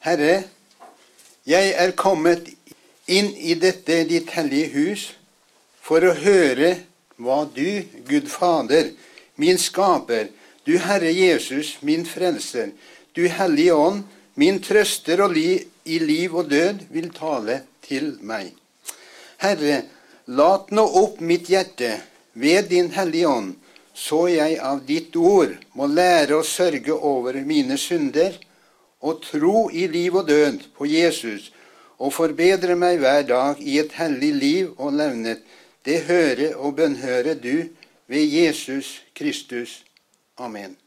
Herre, jeg kommet inn i dette ditt hellige hus for å høre hva du, Gud Fader, min skaper, du Herre Jesus, min frelser, du Hellige Ånd, min trøster og i liv og død, vil tale til meg. Herre, lat nå opp mitt hjerte ved din Hellige Ånd, så jeg av ditt ord må lære å sørge over mine synder og tro i liv og død på Jesus, og forbedre meg hver dag i et hellig liv og levnet. Det høre og bønnhøre du ved Jesus Kristus. Amen.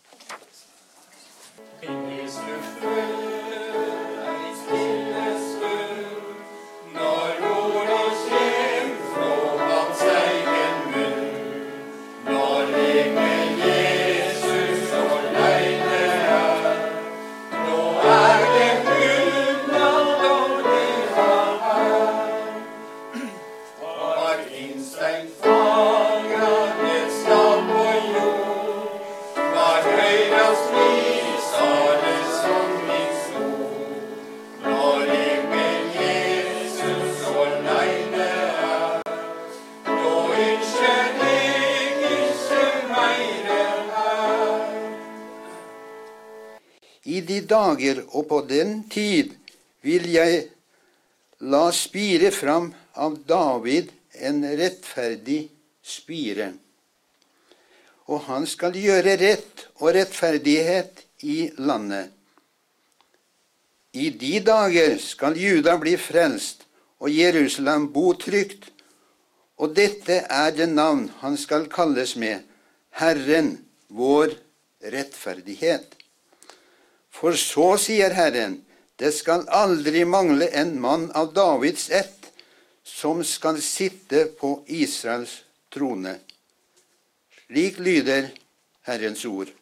I de dager og på den tid vil jeg la spire fram av David en rettferdig spire. Og han skal gjøre rett og rettferdighet i landet. I de dager skal Juda bli frelst og Jerusalem bo trygt. Og dette er det navn han skal kalles med, Herren, vår rettferdighet. For så sier Herren, det skal aldri mangle en mann av Davids ett, som skal sitte på Israels trone. Slik lyder Herrens ord.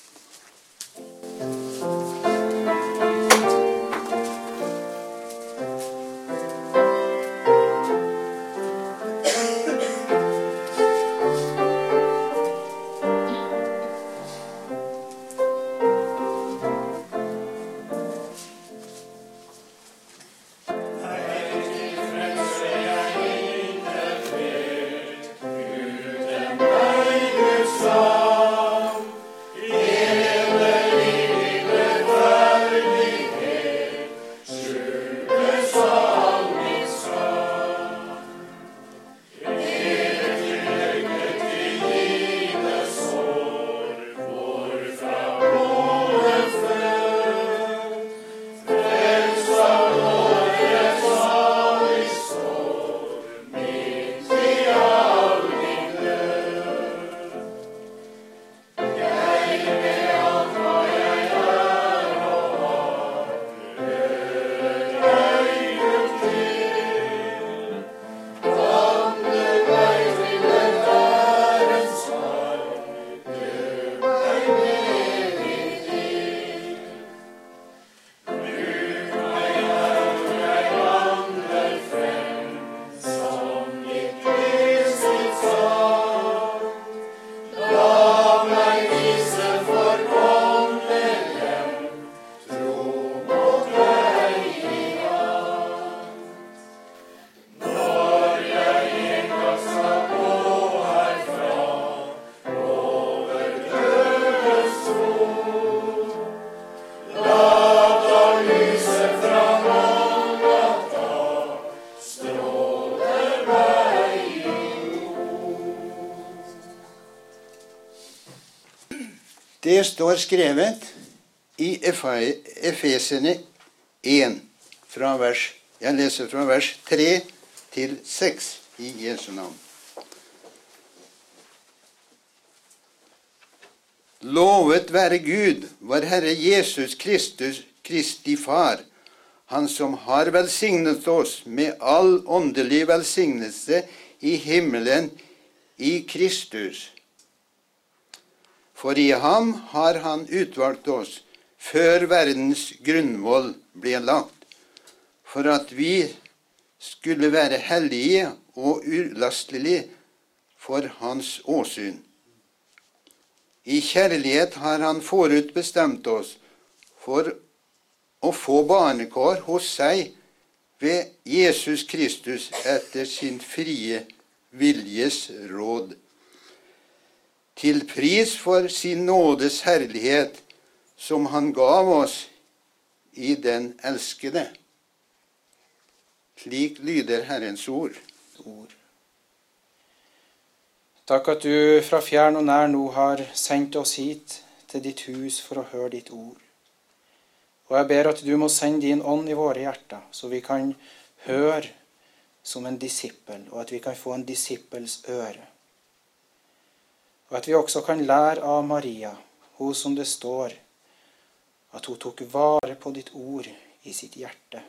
Det står skrevet i Efesene 1, jeg leser fra vers 3 til 6 i Jesu navn. Lovet være Gud, vår Herre Jesus Kristus, Kristi Far, han som har velsignet oss med all åndelig velsignelse i himmelen i Kristus. For i ham har han utvalgt oss før verdens grunnvoll ble lagt, for at vi skulle være hellige og ulastelige for hans åsyn. I kjærlighet har han forutbestemt oss for å få barnekår hos seg ved Jesus Kristus etter sin frie viljes råd, til pris for sin nådes herlighet, som han gav oss i den elskede. Slik lyder Herrens ord. Takk at du fra fjern og nær nå har sendt oss hit til ditt hus for å høre ditt ord. Og jeg ber at du må sende din ånd i våre hjerter, så vi kan høre som en disippel, og at vi kan få en disippels øre. Og at vi også kan lære av Maria, hun som det står, at hun tok vare på ditt ord i sitt hjerte.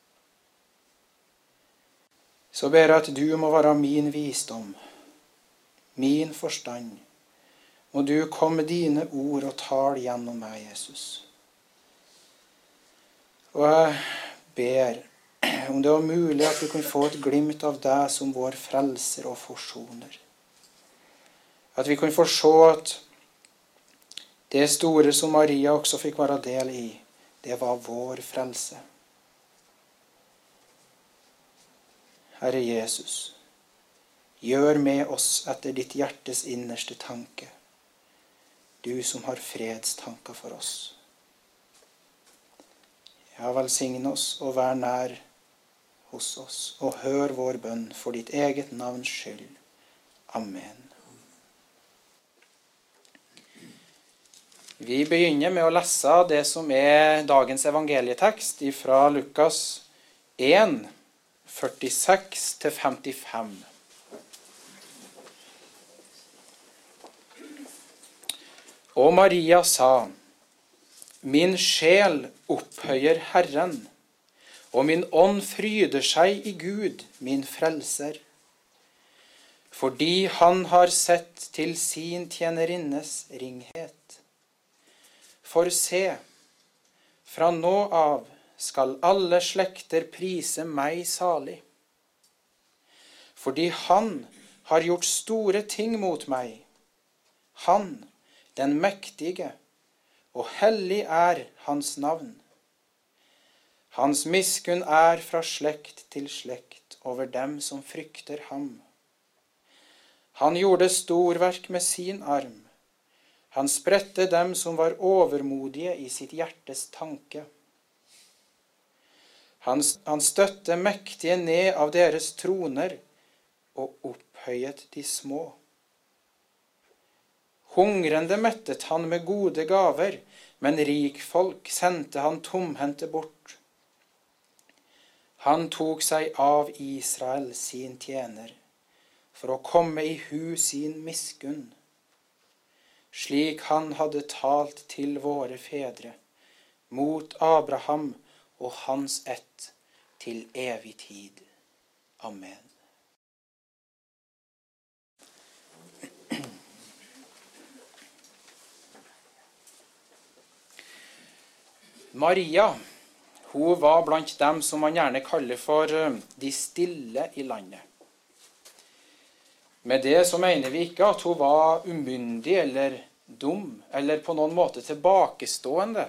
Så ber jeg at du må være min visdom, min forstand. Må du komme med dine ord og tale gjennom meg, Jesus. Og jeg ber om det var mulig at vi kunne få et glimt av deg som vår frelser og forsoner. At vi kunne få se at det store som Maria også fikk være del i, det var vår frelse. Herre Jesus, gjør med oss etter ditt hjertes innerste tanke, du som har fredstanker for oss. Ja, velsign oss og vær nær hos oss, og hør vår bønn for ditt eget navns skyld. Amen. Vi begynner med å lese det som er dagens evangelietekst fra Lukas 1, 46-55. Og Maria sa, min sjel opphøyer Herren, og min ånd fryder seg i Gud, min frelser. Fordi han har sett til sin tjenerinnes ringhet. For se, fra nå av skal alle slekter prise meg salig. Fordi han har gjort store ting mot meg. Han, den mektige, og hellig er hans navn. Hans miskunn er fra slekt til slekt over dem som frykter ham. Han gjorde storverk med sin arm. Han spredte dem som var overmodige i sitt hjertes tanke. Han støtte mektige ned av deres troner og opphøyet de små. Hungrende mettet han med gode gaver, men rikfolk sendte han tomhendte bort. Han tok seg av Israel sin tjener, for å komme i hu sin miskunn, slik han hadde talt til våre fedre, mot Abraham og hans ett til evig tid. Amen. Maria, hun var blant dem som man gjerne kaller for de stille i landet. Med det så mener vi ikke at hun var umyndig eller dum, eller på noen måte tilbakestående.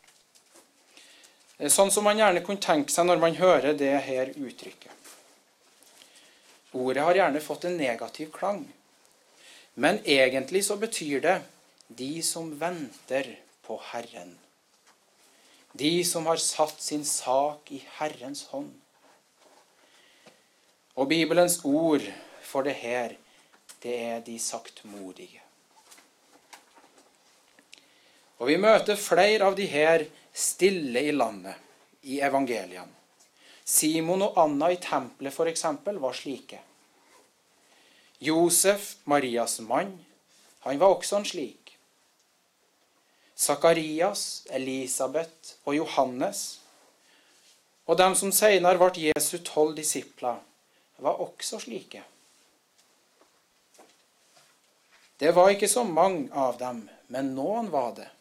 Sånn som man gjerne kunne tenke seg når man hører det her uttrykket. Ordet har gjerne fått en negativ klang, men egentlig så betyr det de som venter på Herren. De som har satt sin sak i Herrens hånd. Og Bibelens ord for det her, det er de saktmodige. Og vi møter flere av de her stille i landet i evangeliene. Simon og Anna i tempelet for eksempel var slike. Josef, Marias mann, han var også en slik. Sakarias, Elisabet og Johannes, og dem som senere ble Jesu 12 disipler, var også slike. Det var ikke så mange av dem, men noen var det.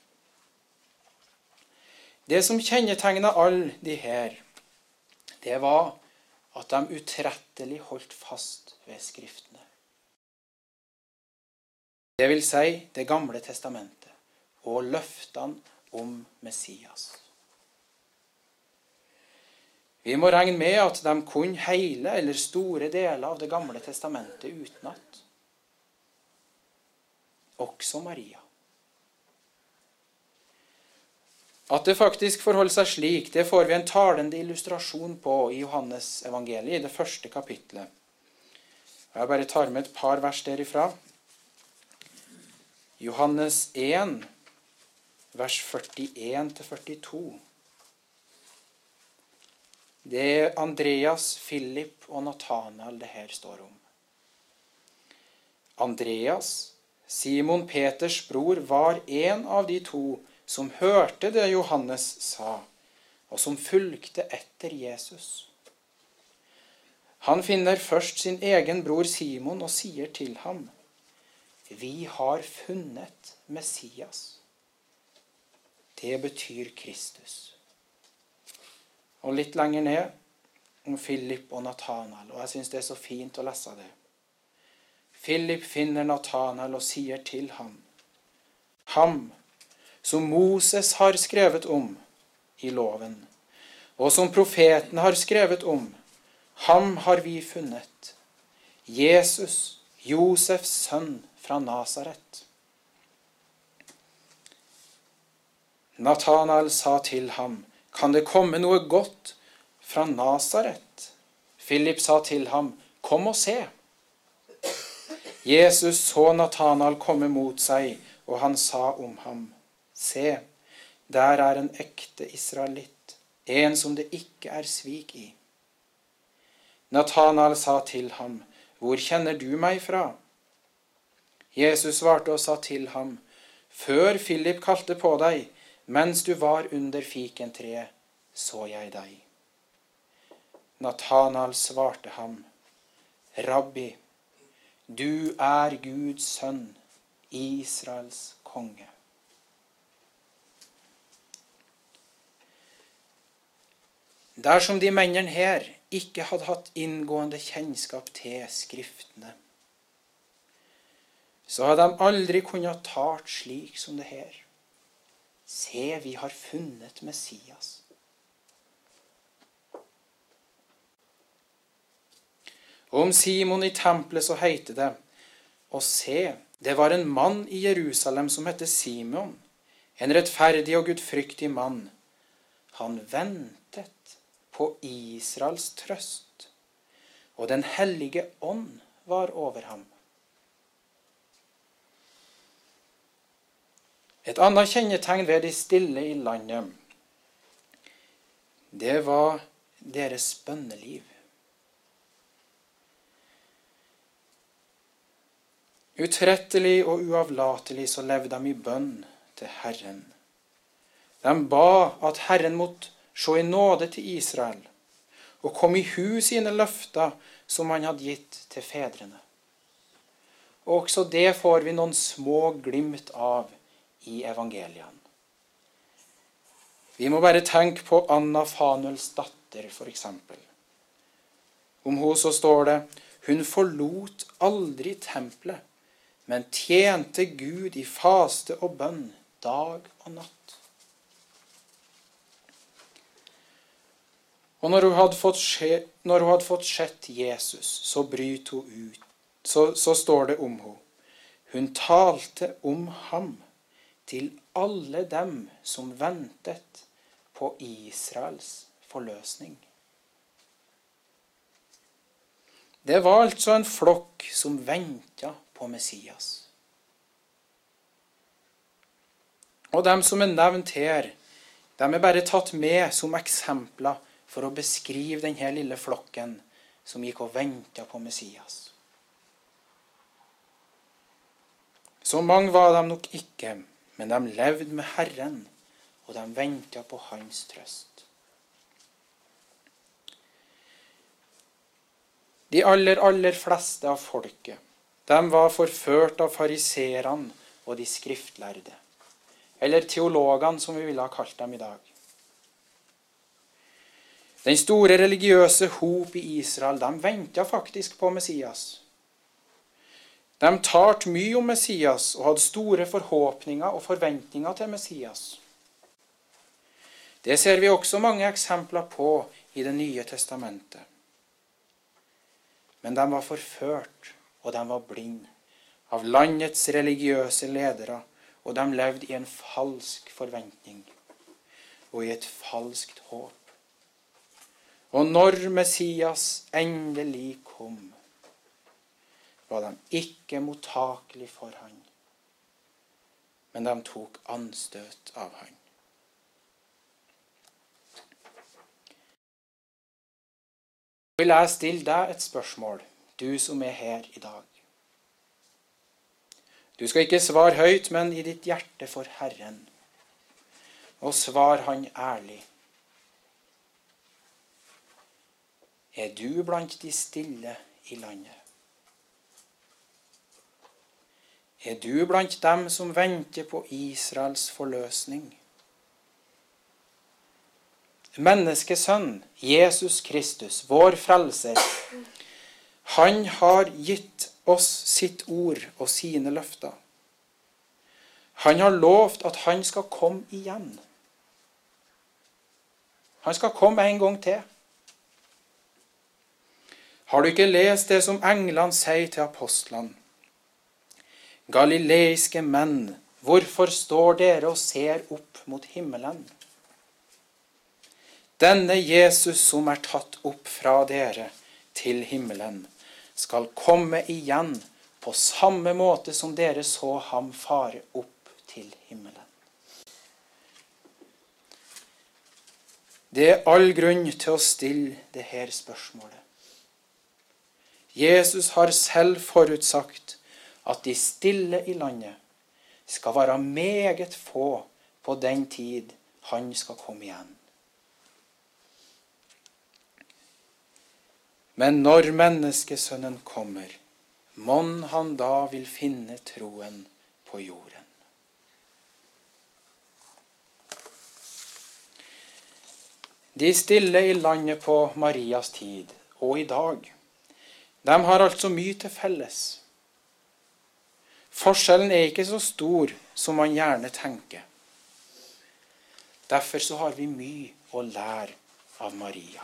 Det som kjennetegnet alle de her, det var at de utrettelig holdt fast ved skriftene. Det vil si det gamle testamentet og løftene om Messias. Vi må regne med at de kunne hele eller store deler av det gamle testamentet utenat. Også Maria. At det faktisk forholder seg slik, det får vi en talende illustrasjon på i Johannes evangeliet, i det første kapitlet. Jeg bare tar med et par vers derifra. Johannes 1, vers 41-42. Det er Andreas, Philip og Nathanael det her står om. Andreas, Simon Peters bror, var en av de to som hørte det Johannes sa, og som fulgte etter Jesus. Han finner først sin egen bror Simon og sier til ham, «Vi har funnet Messias». Det betyr Kristus. Og litt lenger ned om Philip og Nathanael, og jeg synes det er så fint å lese det. Philip finner Nathanael og sier til ham, ham som Moses har skrevet om i loven, og som profeten har skrevet om, ham har vi funnet, Jesus, Josefs sønn fra Nasaret. Nathanael sa til ham, kan det komme noe godt fra Nasaret? Philip sa til ham, kom og se. Jesus så Nathanael komme mot seg, og han sa om ham, se, der er en ekte israelitt, en som det ikke er svik i. Nathanael sa til ham, hvor kjenner du meg fra? Jesus svarte og sa til ham, før Philip kalte på deg, mens du var under fikentreet, så jeg deg. Nathanael svarte ham, Rabbi, du er Guds sønn, Israels konge. Dersom de mennene her ikke hadde hatt inngående kjennskap til skriftene, så hadde de aldri kunnet talt slik som det her. Se, vi har funnet Messias. Og om Simon i tempelet så heter det, og se, det var en mann i Jerusalem som hette Simon, en rettferdig og gudfryktig mann. Han ventet på Israels trøst, og den hellige ånd var over ham. Et annet kjennetegn ved de stille i landet, det var deres bønneliv. Utrettelig og uavlatelig så levde de i bønn til Herren. De ba at Herren måtte se i nåde til Israel, og kom i hu sine løfter som han hadde gitt til fedrene. Og også det får vi noen små glimt av i evangeliene. Vi må bare tenke på Anna Fanuels datter, for eksempel. Om hun så står det, hun forlot aldri tempelet, men tjente Gud i faste og bønn dag og natt. Og når hun hadde fått sett Jesus, så bryter hun ut. Så står det om henne. Hun talte om ham til alle dem som ventet på Israels forløsning. Det var altså en flokk som ventet på Messias. Og dem som er nevnt her, de er bare tatt med som eksempler for å beskrive denne lille flokken som gikk og ventet på Messias. Så mange var de nok ikke, men de levde med Herren, og de ventet på hans trøst. De aller fleste av folket, de var forført av fariserene og de skriftlærde, eller teologene som vi ville ha kalt dem i dag. Den store religiøse hop i Israel, de ventet faktisk på Messias. De talte mye om Messias og hadde store forhåpninger og forventninger til Messias. Det ser vi også mange eksempler på i Det nye testamentet. Men de var forført, og de var blind av landets religiøse ledere, og de levde i en falsk forventning og i et falskt håp. Og når Messias endelig kom, var de ikke mottakelige for han, men de tok anstøt av han. Jeg vil stille deg et spørsmål, du som er her i dag. Du skal ikke svare høyt, men i ditt hjerte for Herren. Og svar han ærlig. Er du blant de stille i landet? Er du blant dem som venter på Israels forløsning? Menneskesønn, Jesus Kristus, vår frelser, han har gitt oss sitt ord og sine løfter. Han har lovt at han skal komme igjen. Han skal komme en gang til. Har du ikke lest det som englene sier til apostlene? Galileiske menn, hvorfor står dere og ser opp mot himmelen? Denne Jesus som er tatt opp fra dere til himmelen, skal komme igjen på samme måte som dere så ham fare opp til himmelen. Det er all grunn til å stille det her spørsmålet. Jesus har selv forutsagt at de stille i landet skal være meget få på den tid han skal komme igjen. Men når menneskesønnen kommer, mon han da vil finne troen på jorden. De stille i landet på Marias tid og i dag, de har altså mye til felles. Forskjellen er ikke så stor som man gjerne tenker. Derfor så har vi mye å lære av Maria.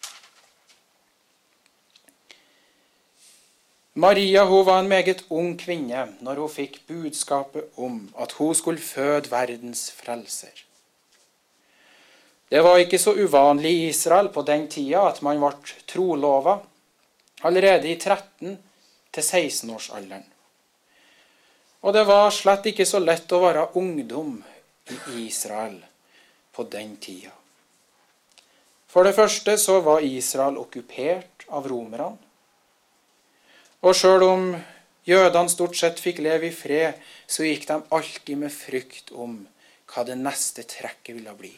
Maria hun var en meget ung kvinne når hun fikk budskapet om at hun skulle føde verdens frelser. Det var ikke så uvanlig i Israel på den tida at man ble trolovet allerede i 13 til 16-årsalderen. Og det var slett ikke så lett å være ungdom i Israel på den tida. For det første så var Israel okkupert av romerne. Og selv om jødene stort sett fikk leve i fred, så gikk de alltid med frykt om hva det neste trekket ville bli.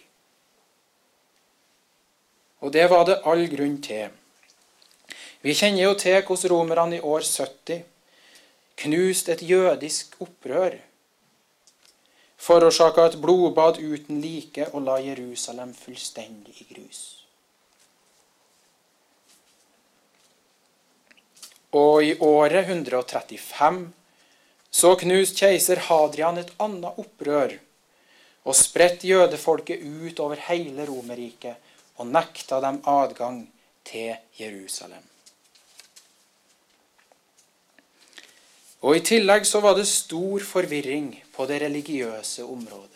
Og det var det all grunn til. Vi kjenner jo til hvordan romerne i år 70 knuste et jødisk opprør, forårsaket et blodbad uten like og la Jerusalem fullstendig i grus. Og i året 135 så knuste keiser Hadrian et annet opprør og spredte jødefolket ut over hele Romerriket og nekta dem adgang til Jerusalem. Og i tillegg så var det stor forvirring på det religiøse området.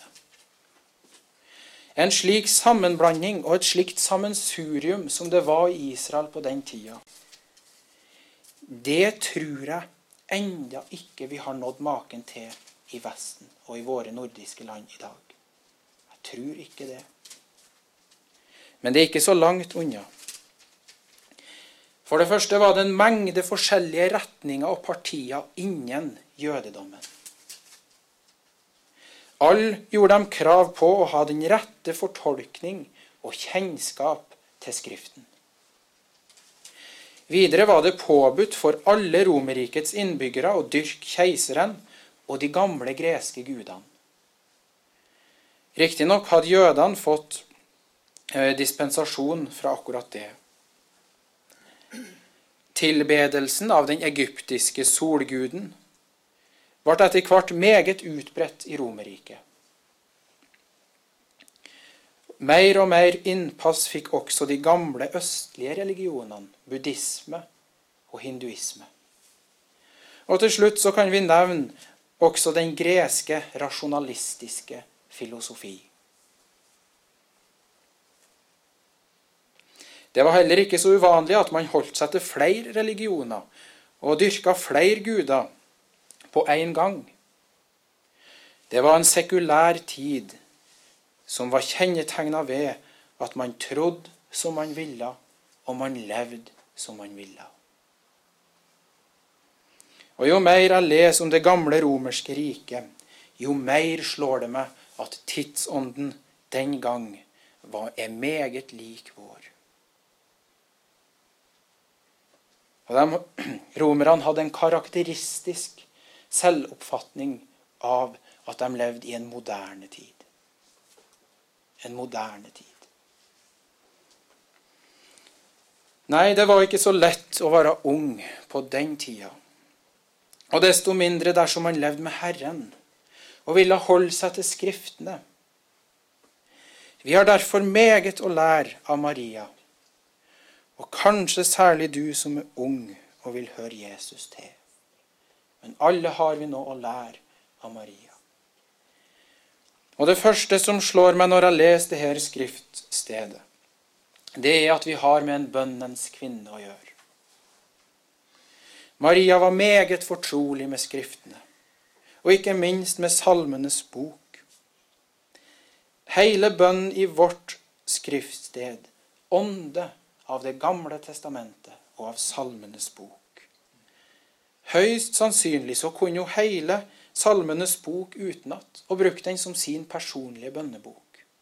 En slik sammenblanding og et slikt sammensurium som det var i Israel på den tida, det tror jeg enda ikke vi har nådd maken til i Vesten og i våre nordiske land i dag. Jeg tror ikke det. Men det er ikke så langt unna. For det første var det en mengde forskjellige retninger og partier innen jødedommen. Alle gjorde de krav på å ha den rette fortolkning og kjennskap til Skriften. Videre var det påbudt for alle Romerrikets innbyggere å dyrke keiseren og de gamle greske gudene. Riktignok hadde jødene fått dispensasjon fra akkurat det. Tilbedelsen av den egyptiske solguden ble etter hvert meget utbredt i Romerriket. mer og mer innpass fikk også de gamle østlige religionene, buddhisme og hinduisme. Og til slutt så kan vi nevne også den greske rasjonalistiske filosofi. Det var heller ikke så uvanlig at man holdt seg til flere religioner og dyrket flere guder på en gang. Det var en sekulær tid som var kjennetegnet ved at man trodde som man ville, og man levde som man ville. Og jo mer jeg leser om det gamle romerske riket, jo mer slår det meg at tidsånden den gang er meget lik vår. Og romerne hadde en karakteristisk selvoppfatning av at de levde i en moderne tid. En moderne tid. Nei, det var ikke så lett å være ung på den tida. Og desto mindre dersom man levde med Herren og ville holde seg til skriftene. Vi har derfor meget å lære av Maria, og kanskje særlig du som er ung og vil høre Jesus til. Men alle har vi nå å lære av Maria. Og det første som slår meg når jeg leser det her skriftstedet, det er at vi har med en bønnens kvinne å gjøre. Maria var meget fortrolig med skriftene, og ikke minst med salmenes bok. Hele bønnen i vårt skriftsted ånde av det gamle testamentet og av salmenes bok. Høyst sannsynlig så kunne jo hele salmenes bok utenat og brukte den som sin personlige bønnebok.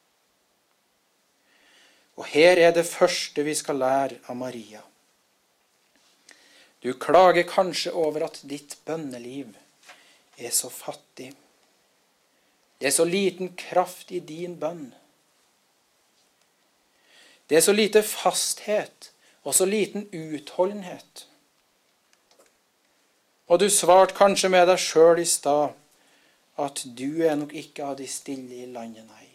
Og her er det første vi skal lære av Maria. Du klager kanskje over at ditt bønneliv er så fattig. Det er så liten kraft i din bønn. Det er så lite fasthet og så liten utholdenhet. Og du svarte kanskje med deg selv i stad at du er nok ikke av de stille i landet, nei.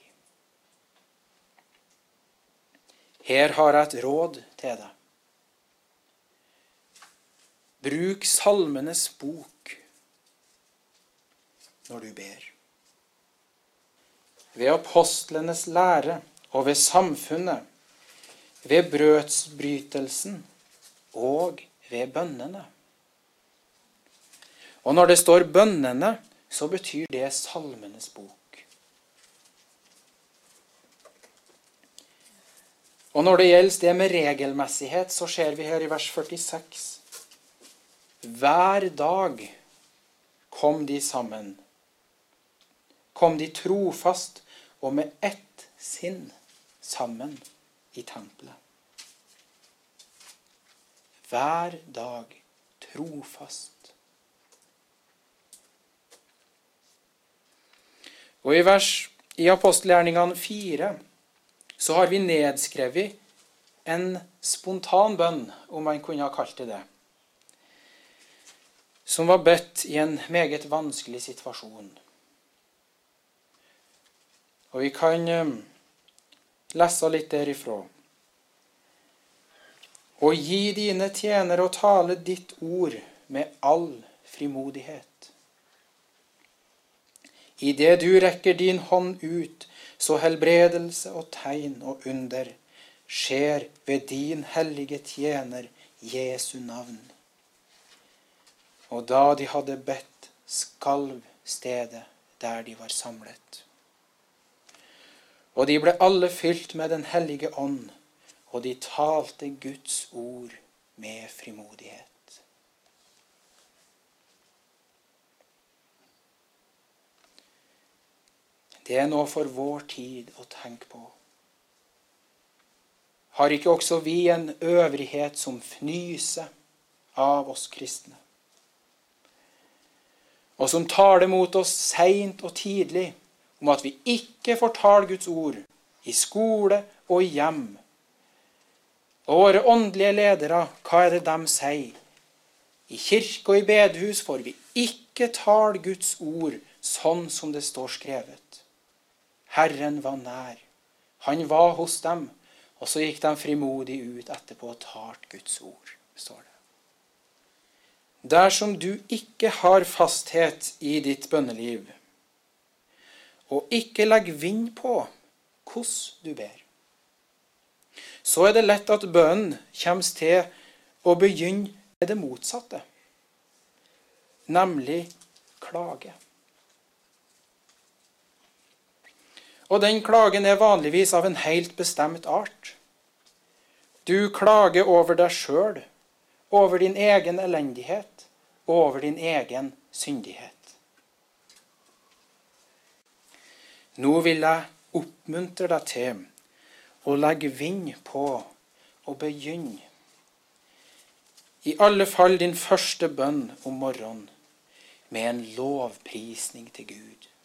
Her har jeg et råd til deg. Bruk salmenes bok når du ber. Ved apostlenes lære og ved samfunnet, ved brødsbrytelsen og ved bønnene. Og når det står bønnene, så betyr det salmenes bok. Og når det gjelder det med regelmessighet, så ser vi her i vers 46. Hver dag kom de sammen. Kom de trofast og med ett sinn sammen i tempelet. Hver dag trofast. Og i apostelgjerningene 4 så har vi nedskrevet en spontan bønn, om man kunne ha kalt det, som var bedt i en meget vanskelig situasjon. Og vi kan lese litt derifra. Og gi dine tjenere å tale ditt ord med all frimodighet. I det du rekker din hånd ut, så helbredelse og tegn og under skjer ved din hellige tjener Jesu navn. Og da de hadde bedt, skalv stedet der de var samlet. Og de ble alle fylt med den hellige ånd, og de talte Guds ord med frimodighet. Det er noe for vår tid å tenke på. Har ikke også vi en øvrighet som fnyser av oss kristne? Og som taler mot oss sent og tidlig om at vi ikke får tale Guds ord i skole og i hjem. Og våre åndelige ledere, hva er det de sier? I kirke og i bedehus får vi ikke tale Guds ord sånn som det står skrevet. Herren var nær, Han var hos dem, og så gikk de frimodig ut etterpå og talte Guds ord, står det. Dersom du ikke har fasthet i ditt bønneliv, og ikke legger vind på hvordan du ber, så er det lett at bønnen kommer til å begynne med det motsatte, nemlig klage. Og den klagen er vanligvis av en helt bestemt art. Du klager over deg selv, over din egen elendighet, og over din egen syndighet. Nå vil jeg oppmuntre deg til å legge vind på og begynne. I alle fall din første bønn om morgenen med en lovprisning til Gud.